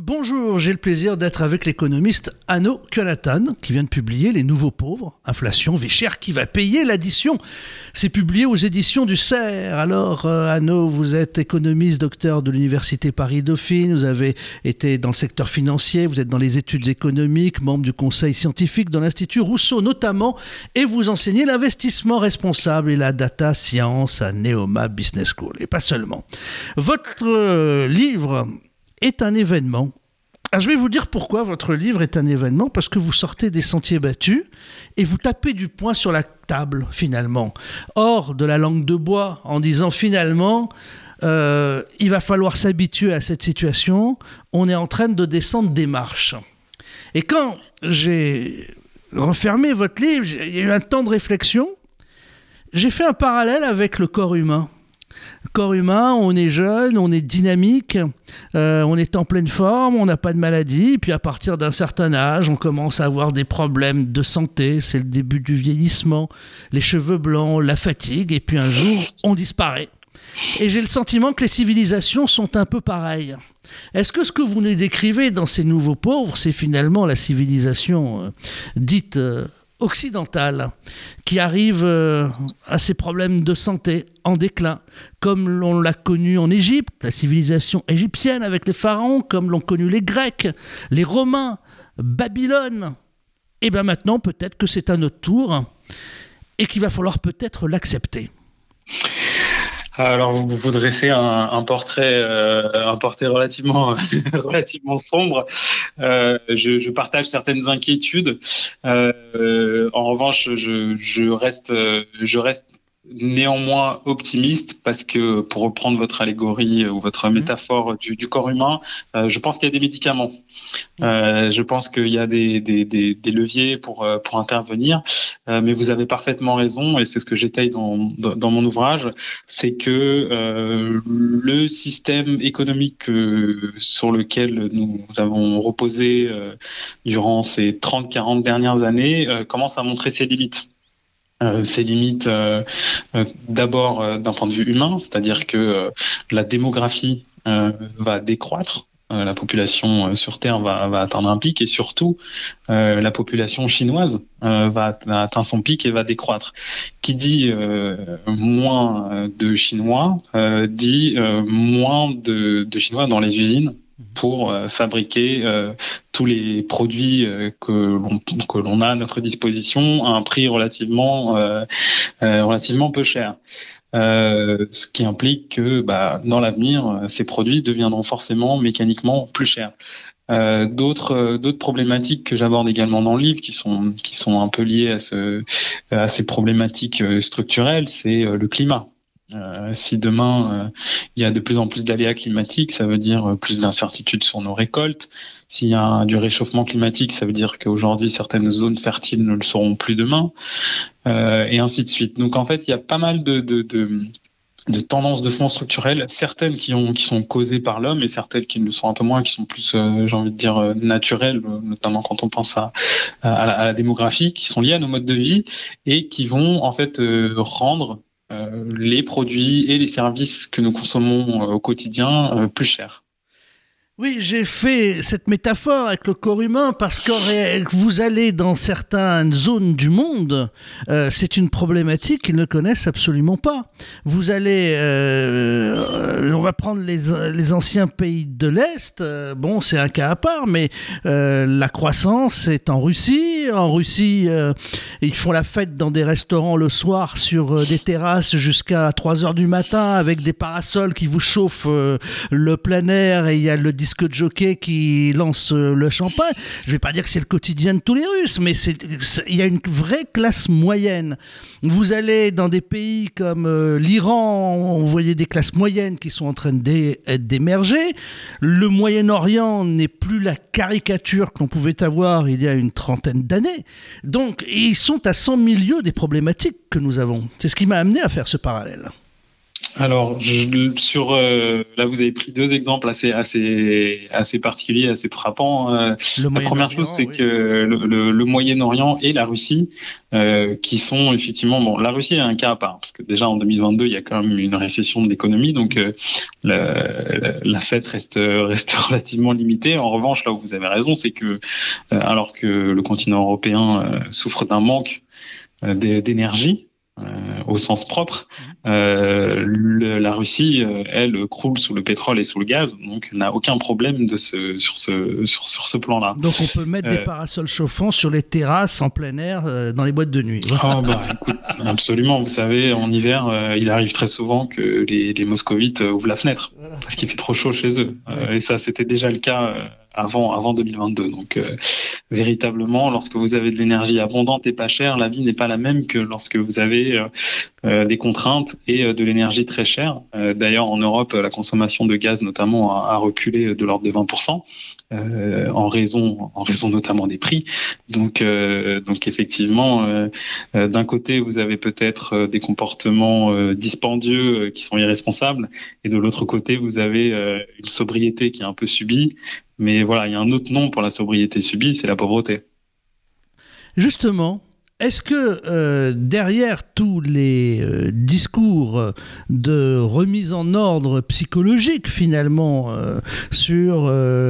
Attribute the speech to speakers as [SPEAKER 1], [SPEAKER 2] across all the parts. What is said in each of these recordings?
[SPEAKER 1] Bonjour, j'ai le plaisir d'être avec l'économiste Hanno Könatan qui vient de publier Les Nouveaux Pauvres, Inflation, vie chère, qui va payer l'addition. C'est publié aux éditions du CERF. Alors Hanno, vous êtes économiste, docteur de l'Université Paris-Dauphine, vous avez été dans le secteur financier, vous êtes dans les études économiques, membre du conseil scientifique de l'Institut Rousseau notamment, et vous enseignez l'investissement responsable et la data science à Neoma Business School, et pas seulement. Votre livre est un événement. Alors, je vais vous dire pourquoi votre livre est un événement, parce que vous sortez des sentiers battus et vous tapez du poing sur la table, finalement. Hors de la langue de bois, en disant finalement, il va falloir s'habituer à cette situation, on est en train de descendre des marches. Et quand j'ai refermé votre livre, il y a eu un temps de réflexion, j'ai fait un parallèle avec le corps humain. Le corps humain, on est jeune, on est dynamique, on est en pleine forme, on n'a pas de maladie, puis à partir d'un certain âge, on commence à avoir des problèmes de santé, c'est le début du vieillissement, les cheveux blancs, la fatigue, et puis un jour, on disparaît. Et j'ai le sentiment que les civilisations sont un peu pareilles. Est-ce que ce que vous nous décrivez dans ces nouveaux pauvres, c'est finalement la civilisation dite occidentale, qui arrive à ces problèmes de santé en déclin, comme l'on l'a connu en Égypte, la civilisation égyptienne avec les pharaons, comme l'ont connu les Grecs, les Romains, Babylone. Et bien maintenant, peut-être que c'est à notre tour et qu'il va falloir peut-être l'accepter.
[SPEAKER 2] Alors, vous dressez un portrait relativement sombre. Je partage certaines inquiétudes. En revanche, je reste néanmoins optimiste parce que, pour reprendre votre allégorie ou votre métaphore du corps humain, je pense qu'il y a des médicaments. Je pense qu'il y a des leviers pour intervenir. Mais vous avez parfaitement raison, et c'est ce que j'étaye dans mon ouvrage, c'est que le système économique sur lequel nous avons reposé durant ces 30-40 dernières années commence à montrer ses limites. D'abord d'un point de vue humain, c'est-à-dire que la démographie va décroître. La population sur Terre va atteindre un pic, et surtout la population chinoise va atteindre son pic et va décroître. Qui dit moins de Chinois dit moins de Chinois dans les usines pour fabriquer tous les produits que l'on a à notre disposition à un prix relativement peu cher. Ce qui implique que dans l'avenir, ces produits deviendront forcément mécaniquement plus chers. D'autres problématiques que j'aborde également dans le livre, qui sont un peu liées à ces problématiques structurelles, c'est le climat. Si demain il y a de plus en plus d'aléas climatiques, ça veut dire plus d'incertitudes sur nos récoltes. S'il y a du réchauffement climatique, ça veut dire qu'aujourd'hui certaines zones fertiles ne le seront plus demain, et ainsi de suite. Donc en fait, il y a pas mal de tendances de fond structurelles, certaines qui sont causées par l'homme et certaines qui le sont un peu moins, qui sont plus, j'ai envie de dire, naturelles, notamment quand on pense à la démographie, qui sont liées à nos modes de vie et qui vont en fait rendre les produits et les services que nous consommons au quotidien plus chers.
[SPEAKER 1] Oui, j'ai fait cette métaphore avec le corps humain parce que vous allez dans certaines zones du monde, c'est une problématique qu'ils ne connaissent absolument pas. Vous allez, on va prendre les anciens pays de l'Est, bon, c'est un cas à part, mais la croissance est en Russie. En Russie, ils font la fête dans des restaurants le soir sur des terrasses jusqu'à 3h du matin avec des parasols qui vous chauffent le plein air, et il y a le disque de jockey qui lance le champagne. Je ne vais pas dire que c'est le quotidien de tous les Russes, mais il y a une vraie classe moyenne. Vous allez dans des pays comme l'Iran, vous voyez des classes moyennes qui sont en train d'émerger. Le Moyen-Orient n'est plus la caricature qu'on pouvait avoir il y a une trentaine d'années. Donc, ils sont à 100 000 lieues des problématiques que nous avons. C'est ce qui m'a amené à faire ce parallèle.
[SPEAKER 2] Alors, là, vous avez pris deux exemples assez particuliers, assez frappants. La première chose, c'est que le Moyen-Orient et la Russie, qui sont effectivement, bon, la Russie est un cas à part, parce que déjà en 2022, il y a quand même une récession de l'économie, donc la fête reste relativement limitée. En revanche, là où vous avez raison, c'est que alors que le continent européen souffre d'un manque d'énergie, au sens propre, la Russie, elle, croule sous le pétrole et sous le gaz, donc n'a aucun problème sur ce plan-là.
[SPEAKER 1] Donc on peut mettre des parasols chauffants sur les terrasses en plein air dans les boîtes de nuit.
[SPEAKER 2] Écoute, absolument. Vous savez, en hiver, il arrive très souvent que les moscovites ouvrent la fenêtre parce qu'il fait trop chaud chez eux. Et ça, c'était déjà le cas avant 2022. Donc, véritablement, lorsque vous avez de l'énergie abondante et pas chère, la vie n'est pas la même que lorsque vous avez des contraintes et de l'énergie très chère. D'ailleurs, en Europe, la consommation de gaz, notamment, a reculé de l'ordre de 20%. En raison notamment des prix. Donc effectivement, d'un côté, vous avez peut-être des comportements dispendieux qui sont irresponsables, et de l'autre côté, vous avez une sobriété qui est un peu subie. Mais voilà, il y a un autre nom pour la sobriété subie, c'est la pauvreté.
[SPEAKER 1] Justement, est-ce que derrière tous les discours de remise en ordre psychologique finalement sur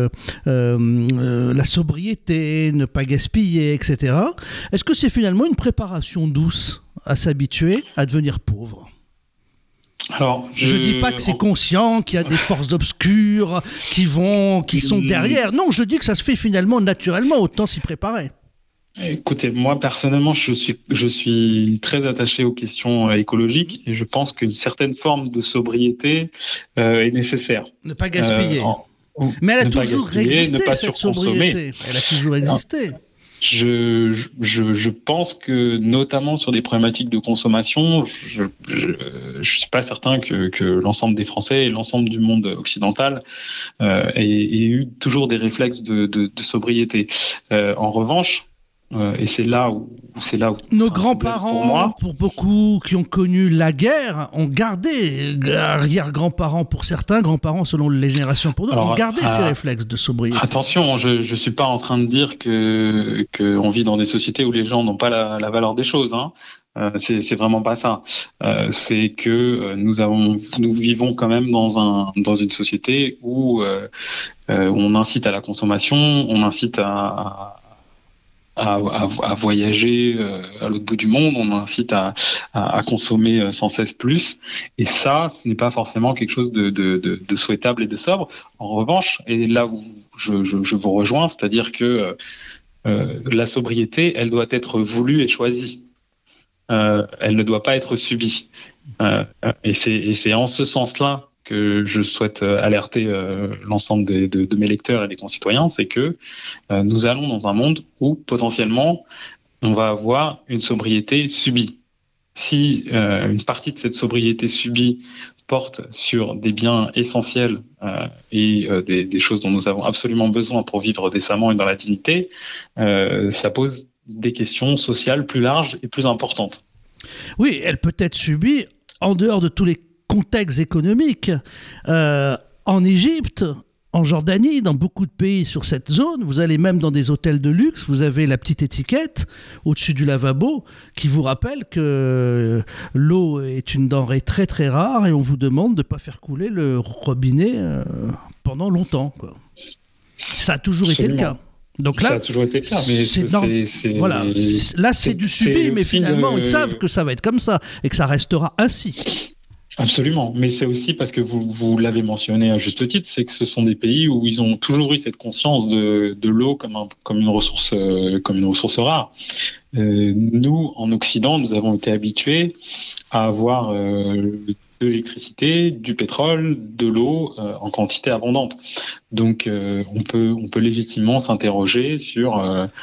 [SPEAKER 1] la sobriété, ne pas gaspiller, etc., est-ce que c'est finalement une préparation douce à s'habituer à devenir pauvre ?
[SPEAKER 2] Alors,
[SPEAKER 1] je dis pas que c'est conscient, qu'il y a des forces obscures qui sont derrière. Non, je dis que ça se fait finalement naturellement, autant s'y préparer.
[SPEAKER 2] Écoutez, moi personnellement, je suis très attaché aux questions écologiques, et je pense qu'une certaine forme de sobriété est nécessaire.
[SPEAKER 1] Ne pas gaspiller. Mais elle a toujours existé, cette sobriété. Elle a toujours existé.
[SPEAKER 2] Je pense que, notamment sur des problématiques de consommation, je suis pas certain que l'ensemble des Français et l'ensemble du monde occidental aient eu toujours des réflexes de sobriété. En revanche, et c'est là où
[SPEAKER 1] nos grands-parents, pour beaucoup qui ont connu la guerre, ont gardé, arrière-grands-parents pour certains, grands-parents selon les générations pour d'autres, ont gardé ces réflexes de sobriété.
[SPEAKER 2] Attention, je suis pas en train de dire que on vit dans des sociétés où les gens n'ont pas la valeur des choses, hein. C'est vraiment pas ça. C'est que nous vivons quand même dans une société où on incite à la consommation, on incite à voyager à l'autre bout du monde, on incite à consommer sans cesse plus, et ça, ce n'est pas forcément quelque chose de souhaitable et de sobre. En revanche, et là où je vous rejoins, c'est-à-dire que la sobriété, elle doit être voulue et choisie. Elle ne doit pas être subie. Et c'est en ce sens-là que je souhaite alerter l'ensemble de mes lecteurs et des concitoyens, c'est que nous allons dans un monde où potentiellement on va avoir une sobriété subie. Si une partie de cette sobriété subie porte sur des biens essentiels et des choses dont nous avons absolument besoin pour vivre décemment et dans la dignité, ça pose des questions sociales plus larges et plus importantes.
[SPEAKER 1] Oui, elle peut être subie en dehors de tous les contexte économique. En Égypte, en Jordanie, dans beaucoup de pays sur cette zone, vous allez même dans des hôtels de luxe, vous avez la petite étiquette au-dessus du lavabo qui vous rappelle que l'eau est une denrée très très rare et on vous demande de ne pas faire couler le robinet pendant longtemps, quoi. Ça a toujours été le cas. Donc là,
[SPEAKER 2] ça a toujours été le cas, mais
[SPEAKER 1] voilà. Là, c'est du subi, mais finalement, ils savent que ça va être comme ça et que ça restera ainsi.
[SPEAKER 2] Absolument, mais c'est aussi parce que vous l'avez mentionné à juste titre, c'est que ce sont des pays où ils ont toujours eu cette conscience de l'eau comme une ressource rare. Nous, en Occident, nous avons été habitués à avoir de l'électricité, du pétrole, de l'eau en quantité abondante. Donc, on peut légitimement s'interroger sur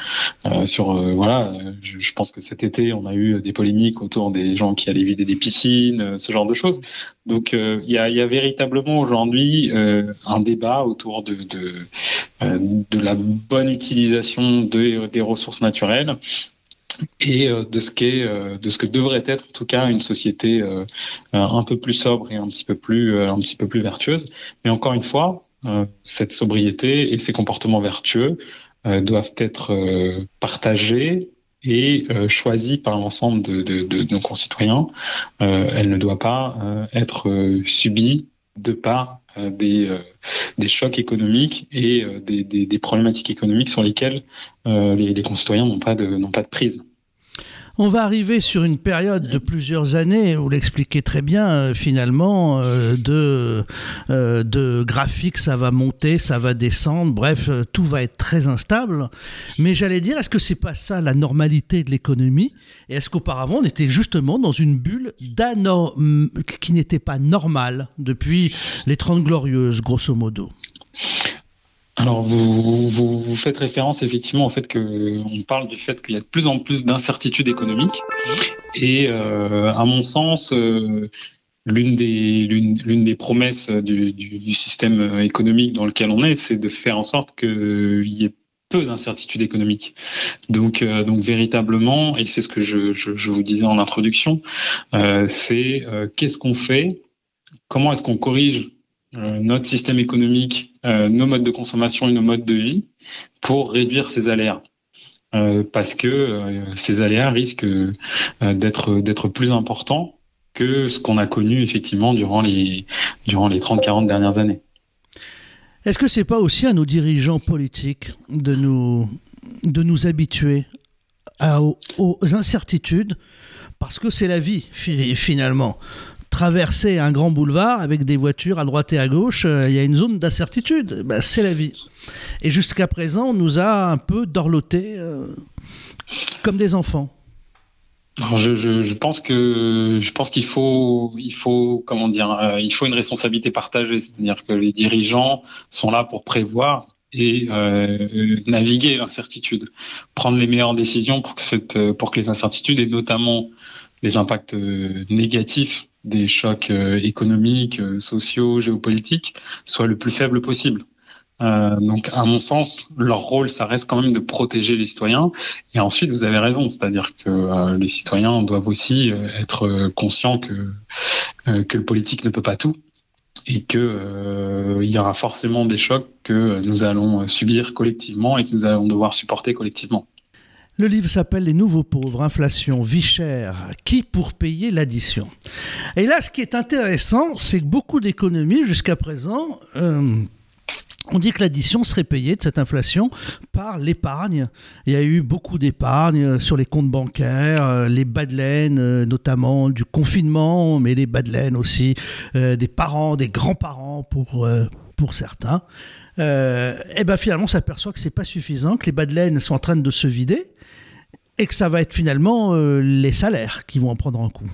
[SPEAKER 2] voilà. Je pense que cet été, on a eu des polémiques autour des gens qui allaient vider des piscines, ce genre de choses. Donc, il y a véritablement aujourd'hui un débat autour de la bonne utilisation des ressources naturelles. et de ce que devrait être en tout cas une société un peu plus sobre et un petit peu plus vertueuse. Mais encore une fois, cette sobriété et ces comportements vertueux doivent être partagés et choisis par l'ensemble de nos concitoyens. Elle ne doit pas être subie de par des chocs économiques et des problématiques économiques sur lesquelles les concitoyens n'ont pas de prise.
[SPEAKER 1] On va arriver sur une période de plusieurs années, vous l'expliquez très bien, finalement, de graphique, ça va monter, ça va descendre, bref, tout va être très instable. Mais j'allais dire, est-ce que c'est pas ça la normalité de l'économie? Et est-ce qu'auparavant, on était justement dans une bulle qui n'était pas normale depuis les 30 Glorieuses, grosso modo?
[SPEAKER 2] Alors, vous faites référence effectivement au fait qu'on parle du fait qu'il y a de plus en plus d'incertitudes économiques. Et à mon sens, l'une des promesses du système économique dans lequel on est, c'est de faire en sorte qu'il y ait peu d'incertitudes économiques. Donc véritablement, et c'est ce que je vous disais en introduction, c'est qu'est-ce qu'on fait, comment est-ce qu'on corrige notre système économique, nos modes de consommation et nos modes de vie pour réduire ces aléas. Parce que ces aléas risquent d'être plus importants que ce qu'on a connu effectivement durant les 30-40 dernières années.
[SPEAKER 1] Est-ce que c'est pas aussi à nos dirigeants politiques de nous habituer aux incertitudes, parce que c'est la vie finalement. Traverser un grand boulevard avec des voitures à droite et à gauche, il y a une zone d'incertitude. Ben, c'est la vie. Et jusqu'à présent, on nous a un peu dorlotés comme des enfants.
[SPEAKER 2] Alors je pense qu'il faut comment dire, il faut une responsabilité partagée, c'est-à-dire que les dirigeants sont là pour prévoir et naviguer l'incertitude, prendre les meilleures décisions pour que les incertitudes et notamment les impacts négatifs des chocs économiques, sociaux, géopolitiques soient le plus faibles possible. Donc, à mon sens, leur rôle, ça reste quand même de protéger les citoyens. Et ensuite, vous avez raison, c'est-à-dire que les citoyens doivent aussi être conscients que le politique ne peut pas tout et que il y aura forcément des chocs que nous allons subir collectivement et que nous allons devoir supporter collectivement.
[SPEAKER 1] Le livre s'appelle « Les nouveaux pauvres, inflation, vie chère, qui pour payer l'addition ?» Et là, ce qui est intéressant, c'est que beaucoup d'économies, jusqu'à présent, on dit que l'addition serait payée de cette inflation par l'épargne. Il y a eu beaucoup d'épargne sur les comptes bancaires, les bas de laine, notamment du confinement, mais les bas de laine aussi des parents, des grands-parents pour certains. Et ben finalement, on s'aperçoit que c'est pas suffisant, que les bas de laine sont en train de se vider et que ça va être finalement les salaires qui vont en prendre un coup.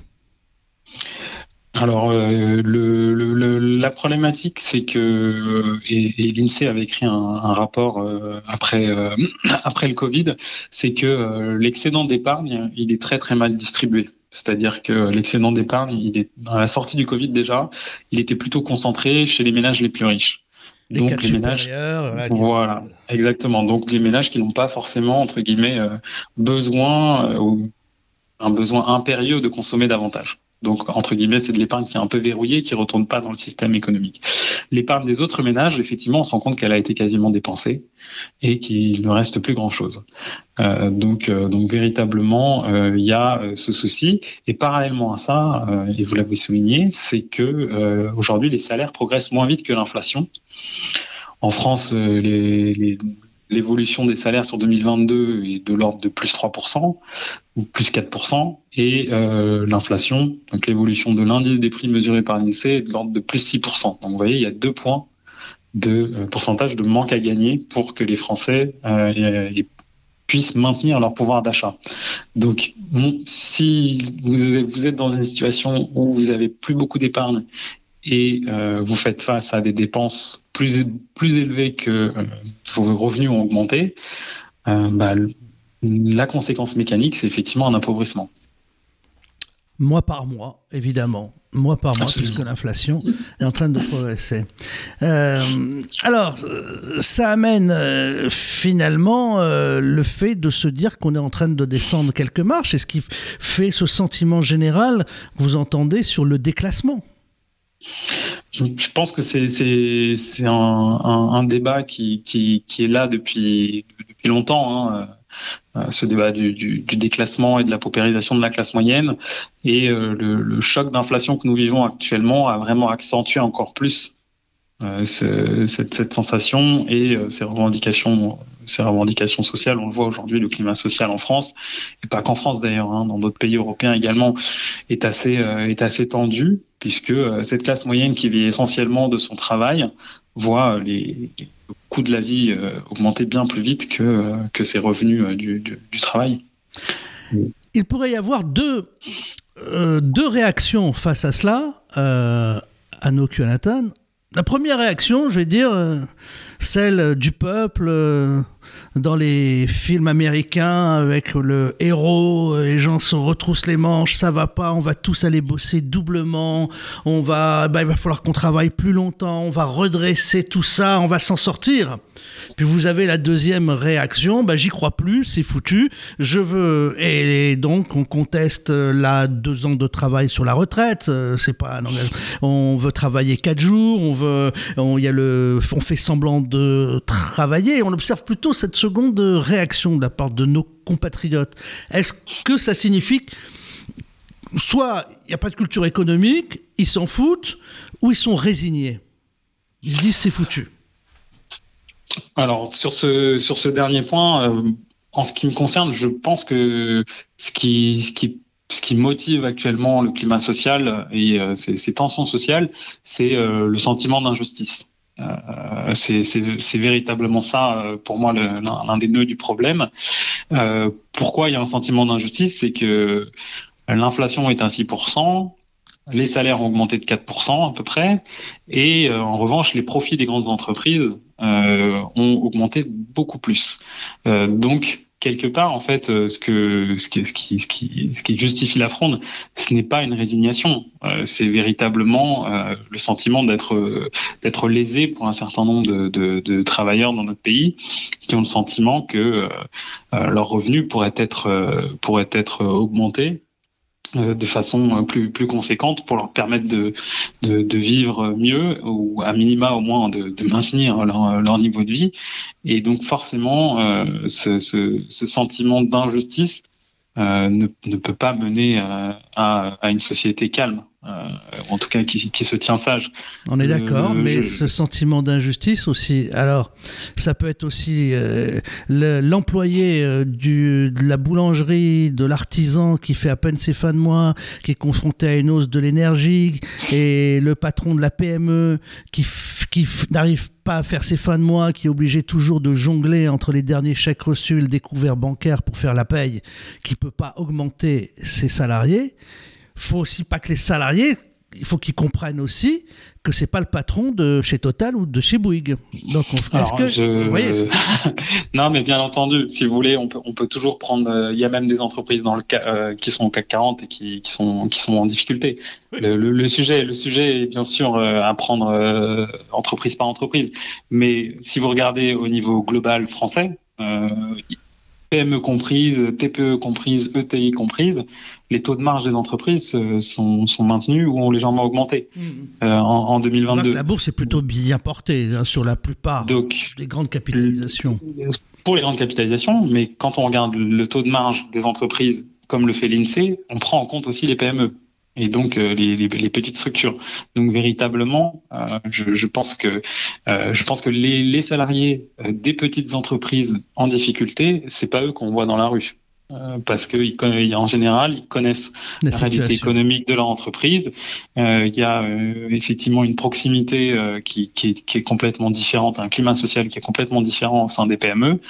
[SPEAKER 2] Alors, la problématique, c'est que, et l'INSEE avait écrit un rapport après le Covid, c'est que l'excédent d'épargne, il est très très mal distribué. C'est-à-dire que l'excédent d'épargne, à la sortie du Covid déjà, il était plutôt concentré chez les ménages les plus riches.
[SPEAKER 1] Donc les ménages,
[SPEAKER 2] voilà, exactement. Donc les ménages qui n'ont pas forcément entre guillemets un besoin impérieux de consommer davantage. Donc, entre guillemets, c'est de l'épargne qui est un peu verrouillée, qui ne retourne pas dans le système économique. L'épargne des autres ménages, effectivement, on se rend compte qu'elle a été quasiment dépensée et qu'il ne reste plus grand-chose. Donc véritablement, il y a ce souci. Et parallèlement à ça, et vous l'avez souligné, c'est que aujourd'hui, les salaires progressent moins vite que l'inflation. En France, l'évolution des salaires sur 2022 est de l'ordre de plus 3% ou plus 4%, et l'inflation, donc l'évolution de l'indice des prix mesuré par l'INSEE, est de l'ordre de plus 6%. Donc vous voyez, il y a 2 points de pourcentage de manque à gagner pour que les Français puissent maintenir leur pouvoir d'achat. Donc si vous êtes dans une situation où vous avez plus beaucoup d'épargne et vous faites face à des dépenses plus élevées que vos revenus ont augmenté, la conséquence mécanique, c'est effectivement un appauvrissement.
[SPEAKER 1] Mois par mois, évidemment. Mois par mois,
[SPEAKER 2] Absolument.
[SPEAKER 1] puisque l'inflation est en train de progresser. Alors, ça amène finalement le fait de se dire qu'on est en train de descendre quelques marches, et ce qui fait ce sentiment général que vous entendez sur le déclassement.
[SPEAKER 2] Je pense que c'est un débat qui est là depuis longtemps, hein. Ce débat du déclassement et de la paupérisation de la classe moyenne, et le choc d'inflation que nous vivons actuellement a vraiment accentué encore plus cette sensation et ces revendications sociales. On le voit aujourd'hui, le climat social en France, et pas qu'en France d'ailleurs, hein, dans d'autres pays européens également, est assez tendu, puisque cette classe moyenne qui vit essentiellement de son travail voit les coûts de la vie augmenter bien plus vite que ses revenus du travail.
[SPEAKER 1] Il pourrait y avoir deux réactions face à cela, Anno Kionatan. La première réaction, je vais dire, celle du peuple dans les films américains avec le héros, les gens se retroussent les manches, ça va pas, on va tous aller bosser doublement, il va falloir qu'on travaille plus longtemps, on va redresser tout ça, on va s'en sortir. Puis vous avez la deuxième réaction, j'y crois plus, c'est foutu, je veux, et donc on conteste là 2 ans de travail sur la retraite, c'est pas un engagement. On veut travailler 4 jours, on fait semblant de travailler, on observe plutôt cette seconde réaction de la part de nos compatriotes. Est-ce que ça signifie que soit il n'y a pas de culture économique, ils s'en foutent, ou ils sont résignés? Ils se disent c'est foutu.
[SPEAKER 2] Alors, sur ce dernier point, en ce qui me concerne, je pense que ce qui motive actuellement le climat social et ces tensions sociales, c'est le sentiment d'injustice. C'est véritablement ça, pour moi, l'un des nœuds du problème. Pourquoi il y a un sentiment d'injustice? C'est que l'inflation est à 6%, les salaires ont augmenté de 4% à peu près, et en revanche, les profits des grandes entreprises ont augmenté beaucoup plus. Donc, quelque part, en fait, ce qui justifie la fronde, ce n'est pas une résignation, c'est véritablement le sentiment d'être lésé pour un certain nombre de travailleurs dans notre pays qui ont le sentiment que leurs revenus pourraient être augmentés de façon plus conséquente pour leur permettre de vivre mieux, ou à minima au moins de maintenir leur niveau de vie. Et donc forcément, ce sentiment d'injustice ne peut pas mener à une société calme, ou en tout cas qui se tient sage.
[SPEAKER 1] On est d'accord, mais ce sentiment d'injustice aussi, alors ça peut être aussi l'employé de la boulangerie, de l'artisan qui fait à peine ses fins de mois, qui est confronté à une hausse de l'énergie, et le patron de la PME qui n'arrive pas à faire ses fins de mois, qui est obligé toujours de jongler entre les derniers chèques reçus et le découvert bancaire pour faire la paye, qui ne peut pas augmenter ses salariés. Faut aussi pas que les salariés, il faut qu'ils comprennent aussi que c'est pas le patron de chez Total ou de chez Bouygues. Donc, vous voyez,
[SPEAKER 2] non, mais bien entendu, si vous voulez, on peut toujours prendre. Il y a même des entreprises dans le qui sont au CAC 40 et qui sont en difficulté. Oui. Le sujet est bien sûr à prendre entreprise par entreprise. Mais si vous regardez au niveau global français, PME comprise, TPE comprise, ETI comprise, les taux de marge des entreprises sont maintenus ou ont légèrement augmenté en 2022.
[SPEAKER 1] Donc la bourse est plutôt bien portée sur la plupart des grandes capitalisations.
[SPEAKER 2] Pour les grandes capitalisations, mais quand on regarde le taux de marge des entreprises, comme le fait l'INSEE, on prend en compte aussi les PME. Et donc les petites structures. Donc véritablement, je pense que les salariés des petites entreprises en difficulté, c'est pas eux qu'on voit dans la rue, parce que en général ils connaissent la réalité économique de leur entreprise. Il y a effectivement une proximité qui est complètement différente, un climat social qui est complètement différent au sein des PME,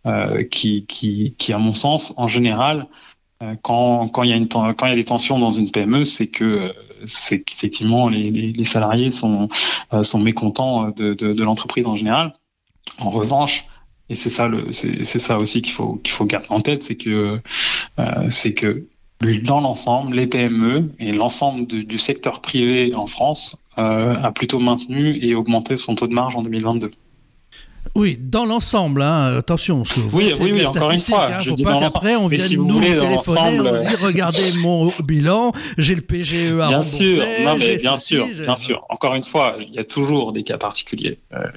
[SPEAKER 2] qui à mon sens en général, quand il y a des tensions dans une PME, c'est qu'effectivement les salariés sont mécontents de l'entreprise en général. En revanche, et c'est ça aussi qu'il faut garder en tête, c'est que dans l'ensemble, les PME et l'ensemble du secteur privé en France a plutôt maintenu et augmenté son taux de marge en 2022.
[SPEAKER 1] Oui, dans l'ensemble, hein, attention, parce que
[SPEAKER 2] oui, encore une fois,
[SPEAKER 1] faut pas qu'après on vienne nous téléphoner, on dit regardez mon bilan, j'ai le PGE à rembourser.
[SPEAKER 2] Bien sûr. Encore une fois, il y a toujours des cas particuliers.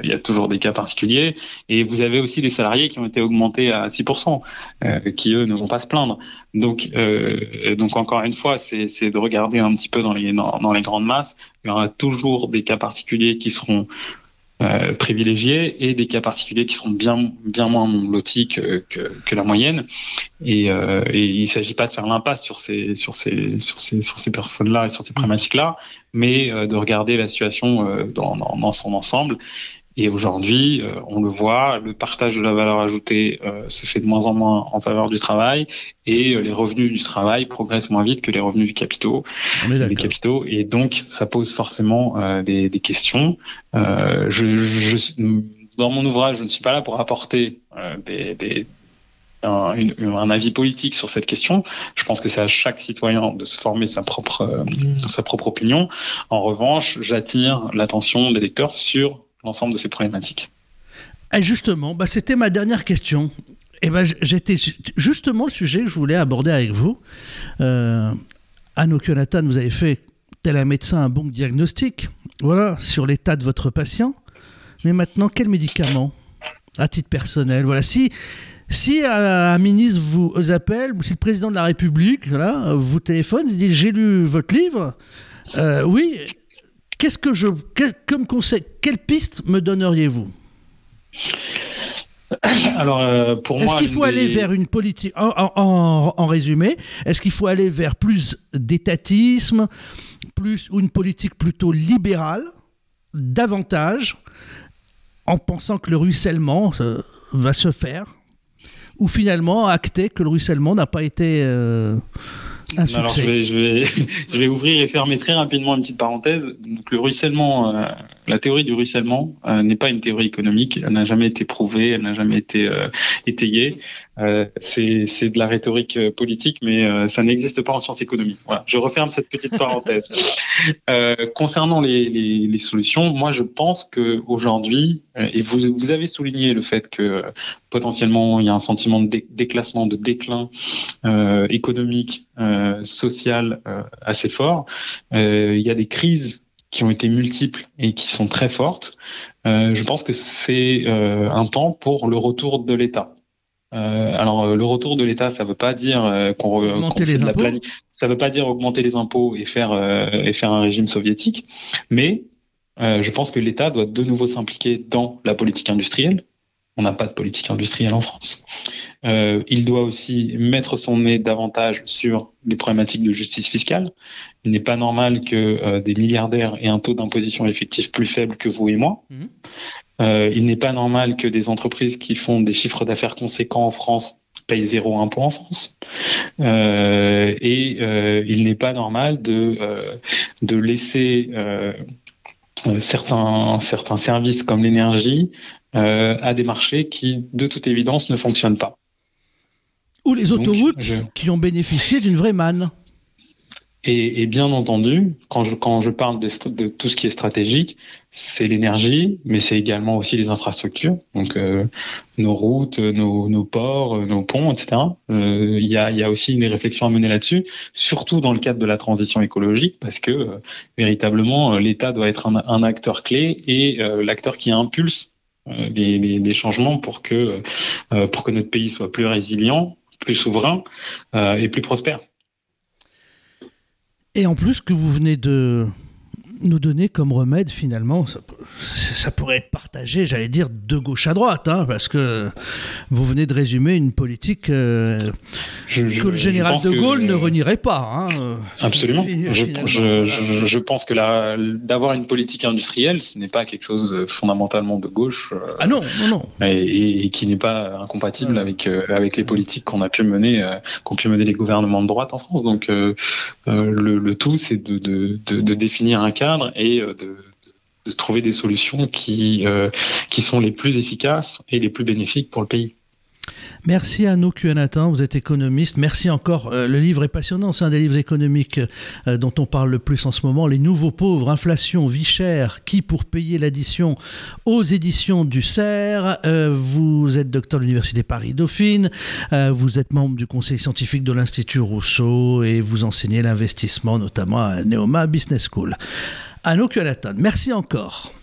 [SPEAKER 2] Et vous avez aussi des salariés qui ont été augmentés à 6%, qui eux ne vont pas se plaindre. Donc encore une fois, c'est de regarder un petit peu dans les grandes masses. Il y aura toujours des cas particuliers qui seront privilégiés et des cas particuliers qui seront bien moins lotis que la moyenne. Et il ne s'agit pas de faire l'impasse sur ces personnes-là et sur ces problématiques-là, mais de regarder la situation dans son ensemble. Et aujourd'hui, on le voit, le partage de la valeur ajoutée se fait de moins en moins en faveur du travail, et les revenus du travail progressent moins vite que les revenus des capitaux. Et donc, ça pose forcément des questions. Dans mon ouvrage, je ne suis pas là pour apporter un avis politique sur cette question. Je pense que c'est à chaque citoyen de se former sa propre opinion. En revanche, j'attire l'attention des lecteurs sur l'ensemble de ces problématiques.
[SPEAKER 1] Et justement, c'était ma dernière question. J'étais justement le sujet que je voulais aborder avec vous. Anno Kionatan, vous avez fait, tel un médecin, un bon diagnostic, voilà, sur l'état de votre patient. Mais maintenant, quel médicament, à titre personnel, voilà, si un ministre vous appelle, ou si le président de la République, voilà, vous téléphone, il dit j'ai lu votre livre, oui. Comme conseil, quelle piste me donneriez-vous ?
[SPEAKER 2] Alors, pour moi,
[SPEAKER 1] est-ce qu'il faut aller vers une politique, en résumé, est-ce qu'il faut aller vers plus d'étatisme, ou une politique plutôt libérale, davantage, en pensant que le ruissellement va se faire, ou finalement acter que le ruissellement n'a pas été
[SPEAKER 2] alors je vais ouvrir et fermer très rapidement une petite parenthèse. Donc le ruissellement, la théorie du ruissellement n'est pas une théorie économique. Elle n'a jamais été prouvée, elle n'a jamais été étayée. C'est de la rhétorique politique, mais ça n'existe pas en sciences économiques. Voilà, je referme cette petite parenthèse. Concernant les solutions, moi je pense que aujourd'hui, et vous avez souligné le fait que potentiellement il y a un sentiment de déclassement, de déclin économique, social assez fort. Il y a des crises qui ont été multiples et qui sont très fortes. Je pense que c'est un temps pour le retour de l'État. Alors le retour de l'État, ça veut pas dire qu'on fait de la planification. Ça veut pas dire augmenter les impôts et faire un régime soviétique, mais je pense que l'État doit de nouveau s'impliquer dans la politique industrielle. On n'a pas de politique industrielle en France. Il doit aussi mettre son nez davantage sur les problématiques de justice fiscale. Il n'est pas normal que des milliardaires aient un taux d'imposition effectif plus faible que vous et moi. Il n'est pas normal que des entreprises qui font des chiffres d'affaires conséquents en France payent 0 impôt en France. Il n'est pas normal de laisser certains services comme l'énergie à des marchés qui, de toute évidence, ne fonctionnent pas.
[SPEAKER 1] Ou les autoroutes qui ont bénéficié d'une vraie manne.
[SPEAKER 2] Et bien entendu, quand je parle de tout ce qui est stratégique, c'est l'énergie, mais c'est également aussi les infrastructures, donc nos routes, nos ports, nos ponts, etc. Il y a aussi une réflexion à mener là-dessus, surtout dans le cadre de la transition écologique, parce que véritablement, l'État doit être un acteur clé et l'acteur qui impulse les changements pour que notre pays soit plus résilient, plus souverain et plus prospère.
[SPEAKER 1] Et en plus, que vous venez de nous donner comme remède, finalement, ça pourrait être partagé, j'allais dire, de gauche à droite, hein, parce que vous venez de résumer une politique que le général de Gaulle ne renierait pas. Hein,
[SPEAKER 2] absolument. Je pense que d'avoir une politique industrielle, ce n'est pas quelque chose fondamentalement de gauche.
[SPEAKER 1] Ah non.
[SPEAKER 2] Et qui n'est pas incompatible avec les politiques qu'ont pu mener les gouvernements de droite en France. Donc, le tout, c'est de définir un cadre et de trouver des solutions qui sont les plus efficaces et les plus bénéfiques pour le pays.
[SPEAKER 1] Merci Arnaud Kuenatan, vous êtes économiste. Merci encore. Le livre est passionnant, c'est un des livres économiques dont on parle le plus en ce moment. Les nouveaux pauvres, inflation, vie chère, qui pour payer l'addition, aux éditions du CERF. Vous êtes docteur de l'Université Paris-Dauphine, vous êtes membre du conseil scientifique de l'Institut Rousseau et vous enseignez l'investissement notamment à Neoma Business School. Arnaud Kuenatan, merci encore.